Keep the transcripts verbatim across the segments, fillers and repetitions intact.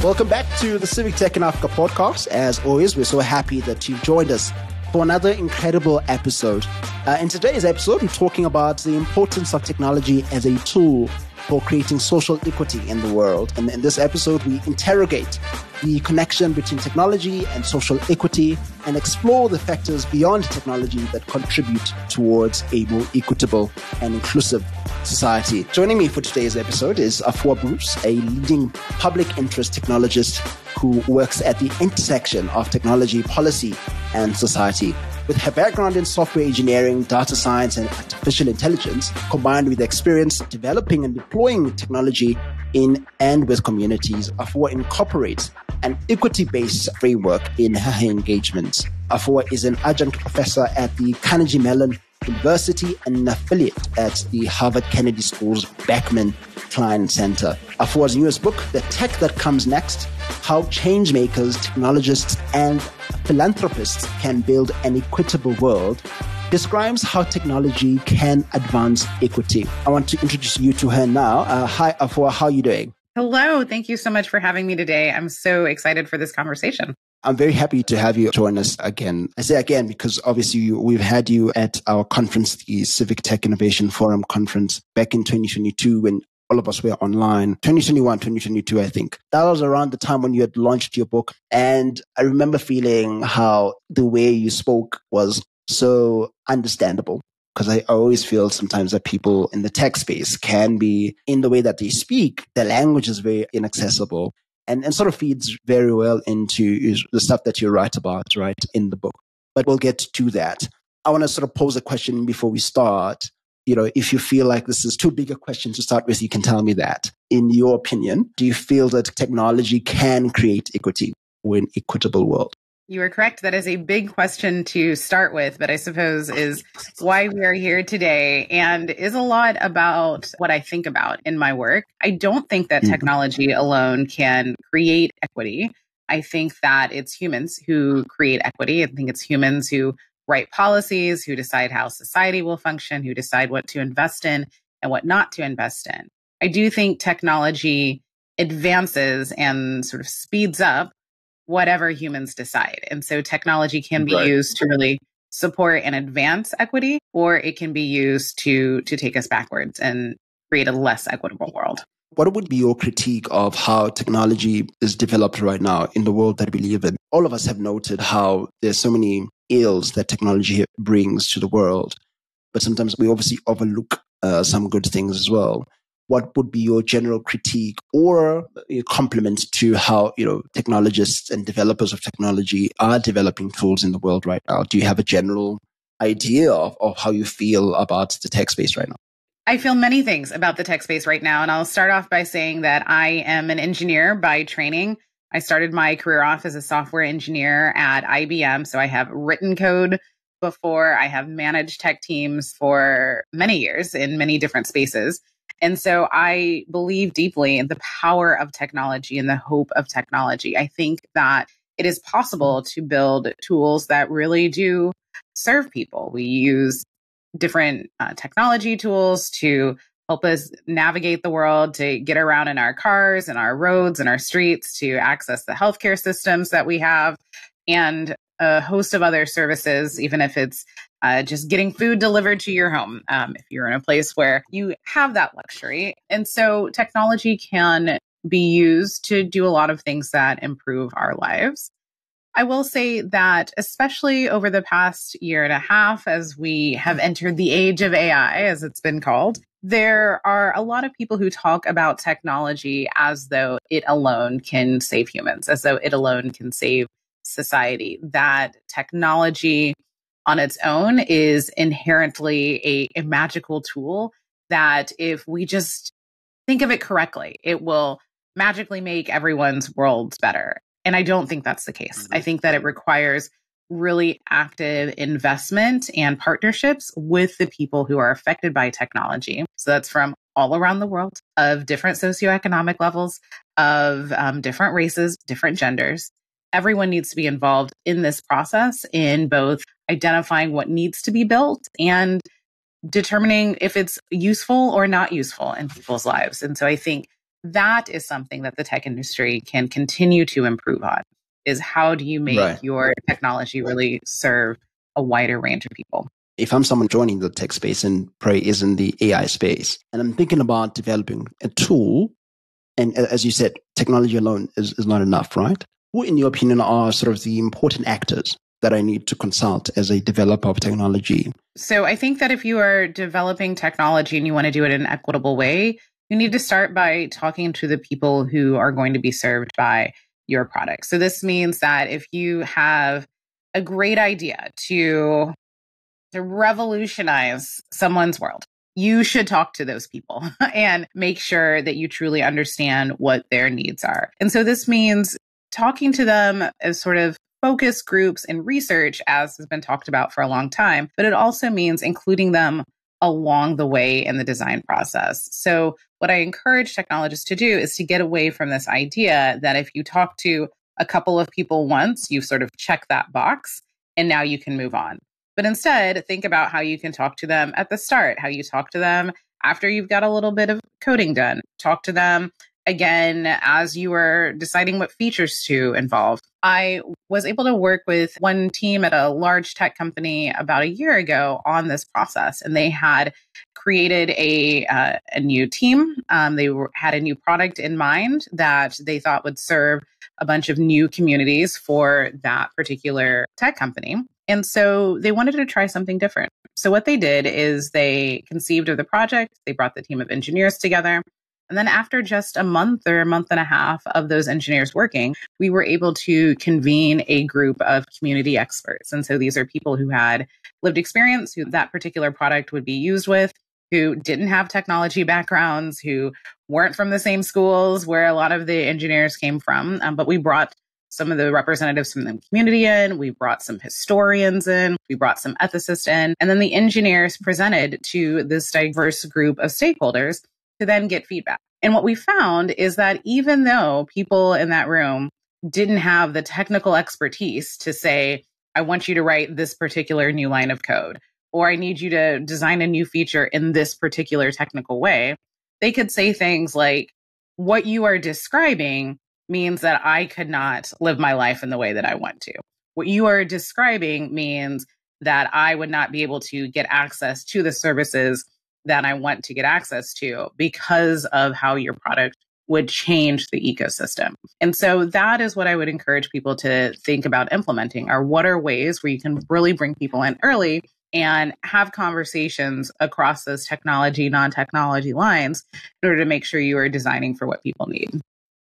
Welcome back to the Civic Tech in Africa podcast. As always, we're so happy that you've joined us for another incredible episode. Uh, in today's episode, we're talking about the importance of technology as a tool for creating social equity in the world. And in this episode, we interrogate the connection between technology and social equity and explore the factors beyond technology that contribute towards a more equitable and inclusive society. Joining me for today's episode is Afua Bruce, a leading public interest technologist who works at the intersection of technology, policy, and society. With her background in software engineering, data science, and artificial intelligence, combined with experience developing and deploying technology in and with communities, Afua incorporates an equity-based framework in her engagements. Afua is an adjunct professor at the Carnegie Mellon University and an affiliate at the Harvard Kennedy School's Beckman Klein Center. Afua's newest book, The Tech That Comes Next: How Changemakers, Technologists, and Philanthropists Can Build an Equitable World, describes how technology can advance equity. I want to introduce you to her now. Uh, hi, Afua. How are you doing? Hello. Thank you so much for having me today. I'm so excited for this conversation. I'm very happy to have you join us again. I say again because obviously we've had you at our conference, the Civic Tech Innovation Forum conference back in twenty twenty-two when all of us were online. twenty twenty-one, twenty twenty-two, I think. That was around the time when you had launched your book. And I remember feeling how the way you spoke was so understandable. Because I always feel sometimes that people in the tech space can be, in the way that they speak, the language is very inaccessible. And, and sort of feeds very well into the stuff that you write about, right, in the book. But we'll get to that. I want to sort of pose a question before we start. You know, if you feel like this is too big a question to start with, you can tell me that. In your opinion, do you feel that technology can create equity or an equitable world? You are correct. That is a big question to start with, but I suppose is why we are here today and is a lot about what I think about in my work. I don't think that technology alone can create equity. I think that it's humans who create equity. I think it's humans who write policies, who decide how society will function, who decide what to invest in and what not to invest in. I do think technology advances and sort of speeds up whatever humans decide. And so technology can be right. used to really support and advance equity, or it can be used to, to take us backwards and create a less equitable world. What would be your critique of how technology is developed right now in the world that we live in? All of us have noted how there's so many ills that technology brings to the world, but sometimes we obviously overlook uh, some good things as well. What would be your general critique or a compliment to how, you know, technologists and developers of technology are developing tools in the world right now? Do you have a general idea of, of how you feel about the tech space right now? I feel many things about the tech space right now. And I'll start off by saying that I am an engineer by training. I started my career off as a software engineer at I B M. So I have written code before. I have managed tech teams for many years in many different spaces. And so I believe deeply in the power of technology and the hope of technology. I think that it is possible to build tools that really do serve people. We use different uh, technology tools to help us navigate the world, to get around in our cars and our roads and our streets, to access the healthcare systems that we have, and a host of other services, even if it's uh, just getting food delivered to your home, um, if you're in a place where you have that luxury. And so technology can be used to do a lot of things that improve our lives. I will say that especially over the past year and a half, as we have entered the age of A I, as it's been called, there are a lot of people who talk about technology as though it alone can save humans, as though it alone can save society, that technology on its own is inherently a, a magical tool that if we just think of it correctly, it will magically make everyone's worlds better. And I don't think that's the case. I think that it requires really active investment and partnerships with the people who are affected by technology. So that's from all around the world, of different socioeconomic levels, of um, different races, different genders. Everyone needs to be involved in this process in both identifying what needs to be built and determining if it's useful or not useful in people's lives. And so I think that is something that the tech industry can continue to improve on, is how do you make Right. your technology really serve a wider range of people? If I'm someone joining the tech space and Prey is in the A I space, and I'm thinking about developing a tool, and as you said, technology alone is, is not enough, right? Who, in your opinion, are sort of the important actors that I need to consult as a developer of technology? So I think that if you are developing technology and you want to do it in an equitable way, you need to start by talking to the people who are going to be served by your product. So this means that if you have a great idea to, to revolutionize someone's world, you should talk to those people and make sure that you truly understand what their needs are. And so this means talking to them as sort of focus groups and research, as has been talked about for a long time, but it also means including them along the way in the design process. So what I encourage technologists to do is to get away from this idea that if you talk to a couple of people once, you sort of check that box and now you can move on. But instead, think about how you can talk to them at the start, how you talk to them after you've got a little bit of coding done. Talk to them again as you are deciding what features to involve. I was able to work with one team at a large tech company about a year ago on this process, and they had created a uh, a new team. Um, they were, had a new product in mind that they thought would serve a bunch of new communities for that particular tech company. And so they wanted to try something different. So what they did is they conceived of the project, they brought the team of engineers together. And then after just a month or a month and a half of those engineers working, we were able to convene a group of community experts. And so these are people who had lived experience, who that particular product would be used with, who didn't have technology backgrounds, who weren't from the same schools where a lot of the engineers came from. Um, but we brought some of the representatives from the community in, we brought some historians in, we brought some ethicists in, and then the engineers presented to this diverse group of stakeholders to then get feedback. And what we found is that even though people in that room didn't have the technical expertise to say, I want you to write this particular new line of code, or I need you to design a new feature in this particular technical way, they could say things like, what you are describing means that I could not live my life in the way that I want to. What you are describing means that I would not be able to get access to the services that I want to get access to because of how your product would change the ecosystem. And so that is what I would encourage people to think about implementing, are what are ways where you can really bring people in early and have conversations across those technology, non-technology lines in order to make sure you are designing for what people need.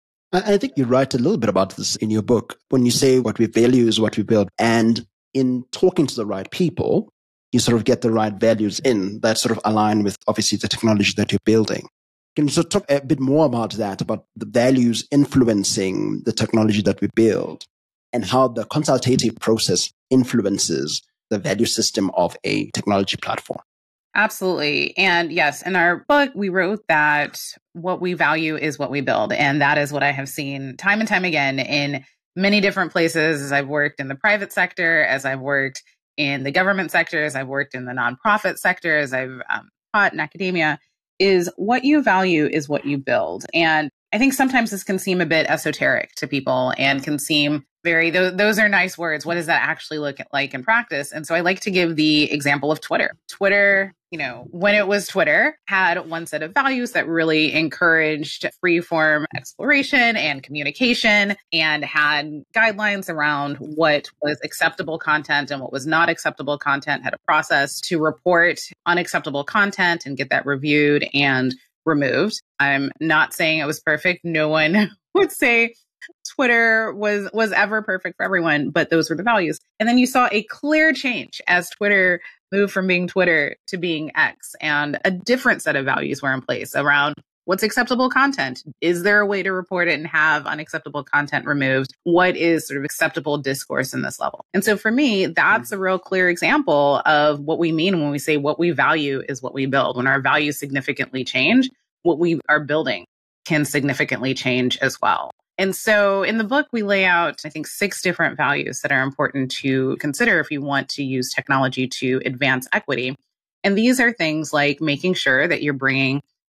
I think you write a little bit about this in your book when you say what we value is what we build. And in talking to the right people, you sort of get the right values in that sort of align with obviously the technology that you're building. Can you sort of talk a bit more about that, about the values influencing the technology that we build and how the consultative process influences the value system of a technology platform? Absolutely. And yes, in our book, we wrote that what we value is what we build. And that is what I have seen time and time again in many different places as I've worked in the private sector, as I've worked in the government sector, as I've worked in the nonprofit sector, as I've um, taught in academia, is what you value is what you build. And I think sometimes this can seem a bit esoteric to people and can seem very, those, those are nice words. What does that actually look like in practice? And so I like to give the example of Twitter. Twitter, you know, when it was Twitter, had one set of values that really encouraged free-form exploration and communication and had guidelines around what was acceptable content and what was not acceptable content, had a process to report unacceptable content and get that reviewed and removed. I'm not saying it was perfect. No one would say Twitter was was ever perfect for everyone, but those were the values. And then you saw a clear change as Twitter moved from being Twitter to being X, and a different set of values were in place around what's acceptable content. Is there a way to report it and have unacceptable content removed? What is sort of acceptable discourse in this level? And so for me, that's a real clear example of what we mean when we say what we value is what we build. When our values significantly change, what we are building can significantly change as well. And so in the book, we lay out, I think, six different values that are important to consider if you want to use technology to advance equity. And these are things like making sure that you're bringing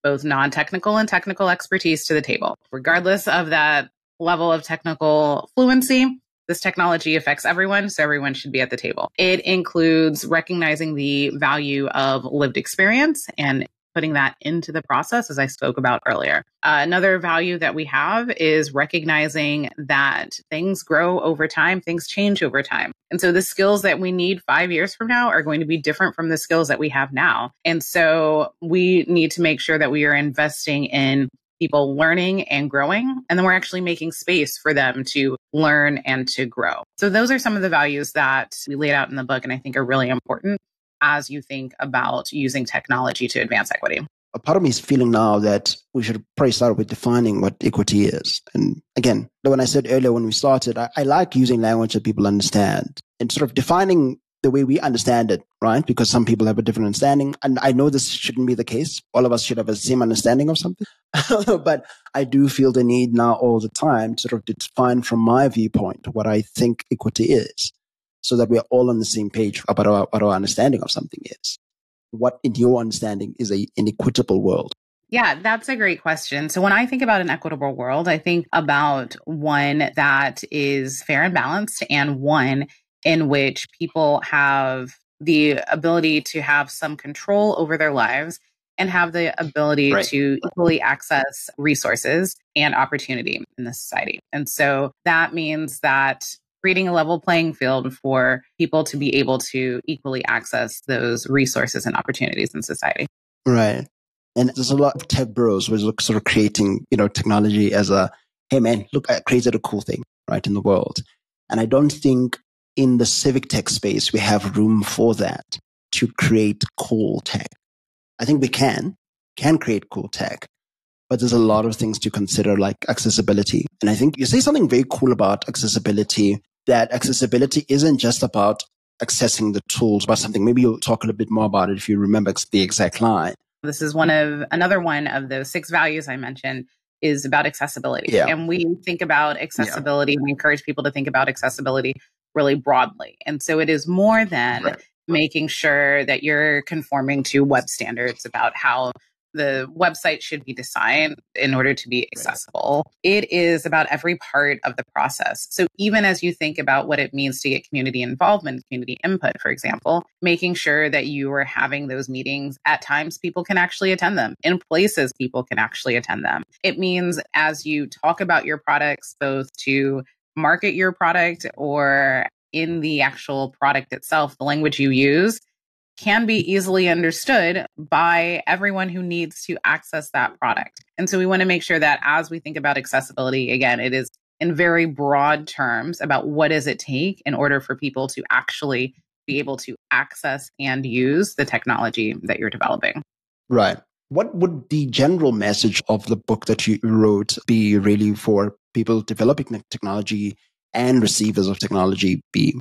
both non-technical and technical expertise to the table. Regardless of that level of technical fluency, this technology affects everyone, so everyone should be at the table. It includes recognizing the value of lived experience and putting that into the process, as I spoke about earlier. Uh, another value that we have is recognizing that things grow over time, things change over time. And so the skills that we need five years from now are going to be different from the skills that we have now. And so we need to make sure that we are investing in people learning and growing, and then we're actually making space for them to learn and to grow. So those are some of the values that we laid out in the book and I think are really important as you think about using technology to advance equity. A part of me is feeling now that we should probably start with defining what equity is. And again, when I said earlier when we started, I, I like using language that people understand and sort of defining the way we understand it, right? Because some people have a different understanding. And I know this shouldn't be the case. All of us should have the same understanding of something. But I do feel the need now all the time to sort of define from my viewpoint what I think equity is, so that we're all on the same page about our, what our understanding of something is. What, in your understanding, is a, an equitable world? Yeah, that's a great question. So when I think about an equitable world, I think about one that is fair and balanced, and one in which people have the ability to have some control over their lives and have the ability right. to equally access resources and opportunity in the society. And so that means that creating a level playing field for people to be able to equally access those resources and opportunities in society. Right. And there's a lot of tech bros who are sort of creating, you know, technology as a, hey man, look, I created a cool thing, right, in the world. And I don't think in the civic tech space we have room for that to create cool tech. I think we can, can create cool tech, but there's a lot of things to consider, like accessibility. And I think you say something very cool about accessibility, that accessibility isn't just about accessing the tools, but something, maybe you'll talk a little bit more about it if you remember the exact line. This is one of, another one of those six values I mentioned is about accessibility. Yeah. And we think about accessibility, yeah. we encourage people to think about accessibility really broadly. And so it is more than right. making sure that you're conforming to web standards about how the website should be designed in order to be accessible. It is about every part of the process. So even as you think about what it means to get community involvement, community input, for example, making sure that you are having those meetings at times people can actually attend them, in places people can actually attend them. It means as you talk about your products, both to market your product or in the actual product itself, the language you use can be easily understood by everyone who needs to access that product. And so we want to make sure that as we think about accessibility, again, it is in very broad terms about what does it take in order for people to actually be able to access and use the technology that you're developing. Right. What would the general message of the book that you wrote be really for people developing technology and receivers of technology be?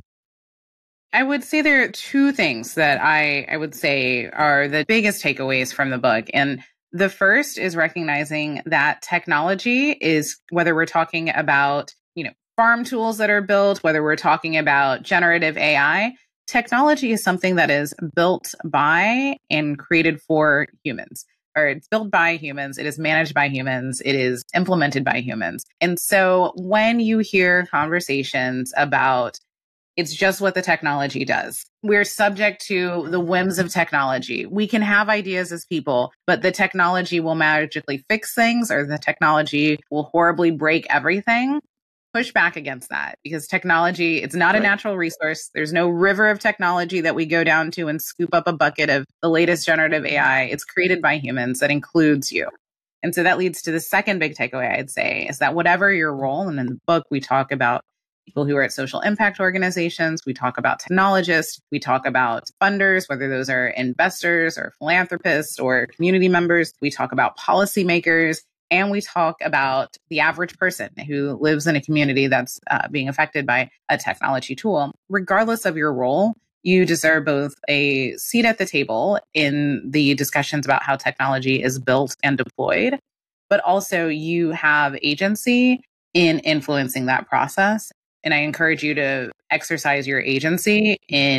I would say there are two things that I, I would say are the biggest takeaways from the book. And the first is recognizing that technology is, whether we're talking about, you know, farm tools that are built, whether we're talking about generative A I, technology is something that is built by and created for humans. Or it's built by humans, it is managed by humans, it is implemented by humans. And so when you hear conversations about it's just what the technology does, we're subject to the whims of technology. We can have ideas as people, but the technology will magically fix things, or the technology will horribly break everything. Push back against that, because technology, it's not a right. natural resource. There's no river of technology that we go down to and scoop up a bucket of the latest generative A I. It's created by humans that includes you. And so that leads to the second big takeaway, I'd say, is that whatever your role, and in the book, we talk about people who are at social impact organizations, we talk about technologists, we talk about funders, whether those are investors or philanthropists or community members, we talk about policymakers, and we talk about the average person who lives in a community that's uh, being affected by a technology tool. Regardless of your role, you deserve both a seat at the table in the discussions about how technology is built and deployed, but also you have agency in influencing that process. And I encourage you to exercise your agency in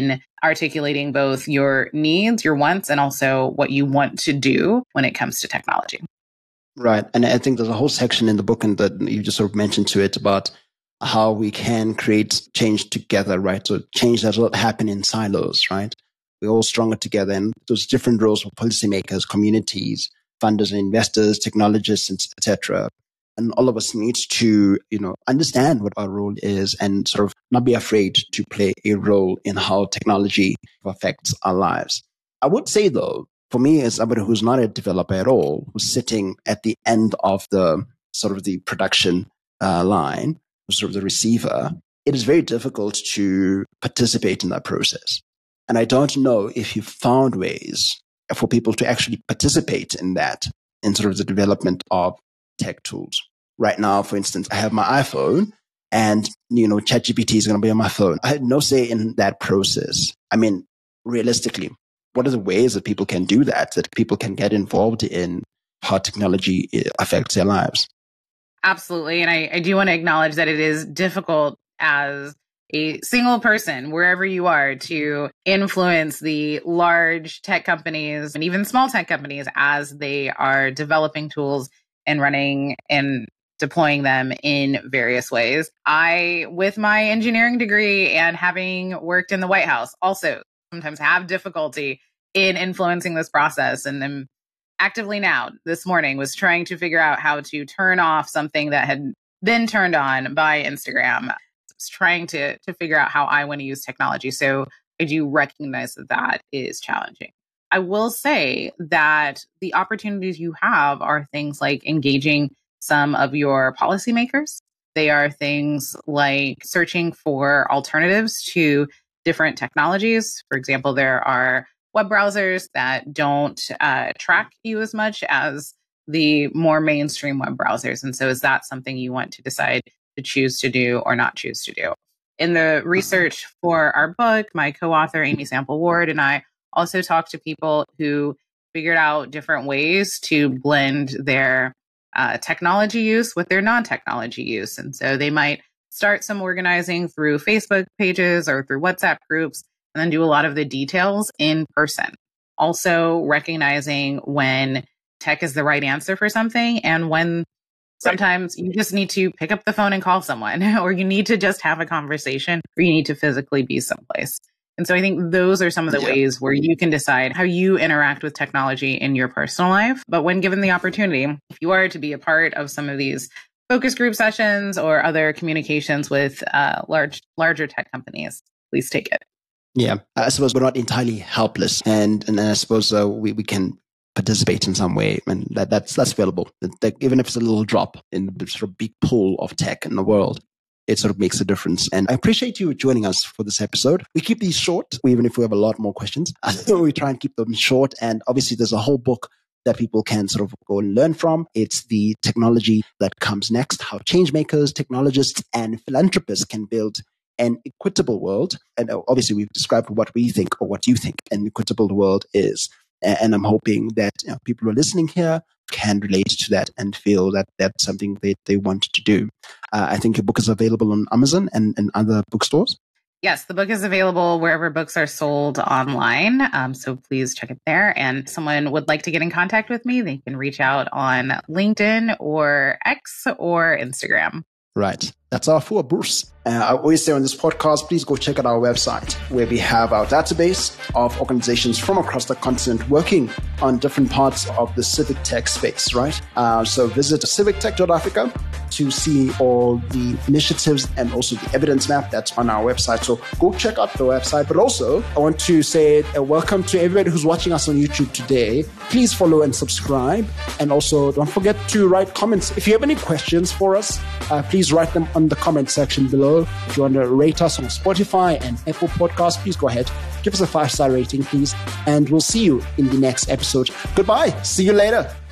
articulating both your needs, your wants, and also what you want to do when it comes to technology. Right. And I think there's a whole section in the book, and that you just sort of mentioned to it, about how we can create change together, right? So change does not happen in silos, right? We're all stronger together, and those different roles for policymakers, communities, funders and investors, technologists, et cetera. And all of us need to, you know, understand what our role is and sort of not be afraid to play a role in how technology affects our lives. I would say, though, for me, as somebody who's not a developer at all, who's sitting at the end of the sort of the production uh, line, sort of the receiver, it is very difficult to participate in that process. And I don't know if you've found ways for people to actually participate in that, in sort of the development of tech tools. Right now, for instance, I have my iPhone, and, you know, ChatGPT is going to be on my phone. I had no say in that process. I mean, realistically, what are the ways that people can do that, that people can get involved in how technology affects their lives? Absolutely. And I, I do want to acknowledge that it is difficult as a single person, wherever you are, to influence the large tech companies and even small tech companies as they are developing tools and running and deploying them in various ways. I, with my engineering degree and having worked in the White House, also sometimes have difficulty in influencing this process. And I'm actively now, this morning, was trying to figure out how to turn off something that had been turned on by Instagram. I was trying to, to figure out how I want to use technology. So I do recognize that that is challenging. I will say that the opportunities you have are things like engaging some of your policymakers. They are things like searching for alternatives to different technologies. For example, there are web browsers that don't uh, track you as much as the more mainstream web browsers. And so is that something you want to decide to choose to do or not choose to do? In the research for our book, my co-author, Amy Sample Ward, and I also talked to people who figured out different ways to blend their uh, technology use with their non-technology use. And so they might start some organizing through Facebook pages or through WhatsApp groups, and then do a lot of the details in person. Also recognizing when tech is the right answer for something and when sometimes you just need to pick up the phone and call someone, or you need to just have a conversation, or you need to physically be someplace. And so I think those are some of the yeah. ways where you can decide how you interact with technology in your personal life. But when given the opportunity, if you are to be a part of some of these focus group sessions or other communications with uh, large, larger tech companies, please take it. Yeah, I suppose we're not entirely helpless, and and I suppose uh, we we can participate in some way, and that that's that's available. That, even if it's a little drop in the sort of big pool of tech in the world, it sort of makes a difference. And I appreciate you joining us for this episode. We keep these short, even if we have a lot more questions. We try and keep them short, and obviously there's a whole book that people can sort of go and learn from. It's The Technology That Comes Next: How Changemakers, Technologists, and Philanthropists Can Build an Equitable World. And obviously we've described what we think, or what you think an equitable world is. And I'm hoping that, you know, people who are listening here can relate to that and feel that that's something they, they want to do. Uh, I think your book is available on Amazon and, and other bookstores. Yes, the book is available wherever books are sold online. Um, so please check it there. And if someone would like to get in contact with me, they can reach out on LinkedIn or X or Instagram. Right. That's Afua Bruce. Uh, I always say on this podcast, please go check out our website where we have our database of organizations from across the continent working on different parts of the civic tech space, right? Uh, so visit civic tech dot africa to see all the initiatives and also the evidence map that's on our website. So go check out the website. But also, I want to say a welcome to everybody who's watching us on YouTube today. Please follow and subscribe. And also, don't forget to write comments. If you have any questions for us, uh, please write them on the comment section below. If you want to rate us on Spotify and Apple Podcasts, please go ahead. Give us a five-star rating, please. And we'll see you in the next episode. Goodbye. See you later.